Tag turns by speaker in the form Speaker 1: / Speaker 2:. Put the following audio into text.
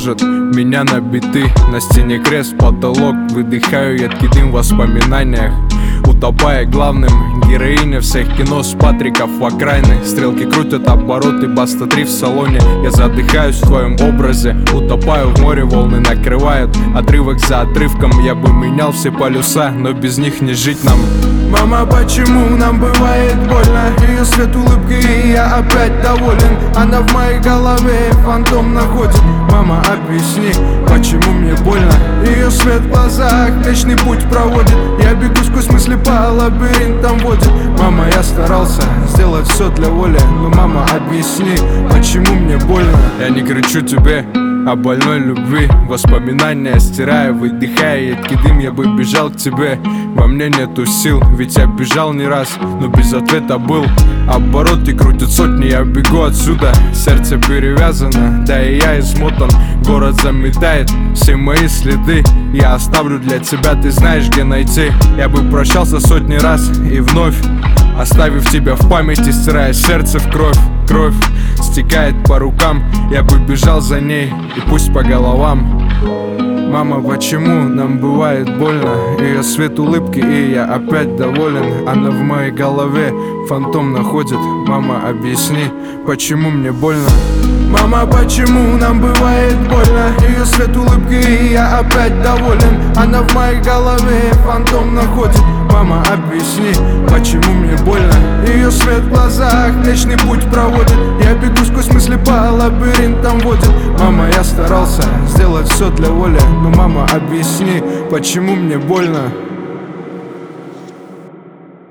Speaker 1: тревожат меня набиты. На стене крест, потолок, выдыхаю едкий дым в воспоминаниях, утопая главным. Героиня всех кино с Патриков в окраины. Стрелки крутят обороты, Баста 3 в салоне. Я задыхаюсь в твоем образе, утопаю в море, волны накрывают отрывок за отрывком. Я бы менял все полюса, но без них не жить нам.
Speaker 2: Мама, почему нам бывает больно? Ее свет улыбки, и я опять доволен. Она в моей голове фантом находит. Мама, объясни, почему мне больно? Ее свет в глазах вечный путь проводит. Я бегу сквозь мысли по лабиринтам водит. Мама, я старался сделать все для воли, но мама, объясни, почему мне больно?
Speaker 1: Я не кричу тебе о больной любви, воспоминания стирая, выдыхая едкий дым. Я бы бежал к тебе, во мне нету сил, ведь я бежал не раз, но без ответа был. Обороты крутят сотни, я бегу отсюда. Сердце перевязано, да и я измотан. Город заметает все мои следы. Я оставлю для тебя, ты знаешь, где найти. Я бы прощался сотни раз и вновь, оставив тебя в памяти, стирая сердце в кровь. Кровь стекает по рукам, я бы бежал за ней, и пусть по головам. Мама, почему нам бывает больно? Ее свет улыбки, и я опять доволен. Она в моей голове фантом находит. Мама, объясни, почему мне больно?
Speaker 2: Мама, почему нам бывает больно? Ее свет улыбки, и я опять доволен. Она в моей голове фантом находит. Мама, объясни, почему мне больно? Ее свет в глазах вечный путь проводит. Я бегу сквозь мысли по лабиринтам водит. Мама, я старался сделать все для воли, но мама, объясни, почему мне больно?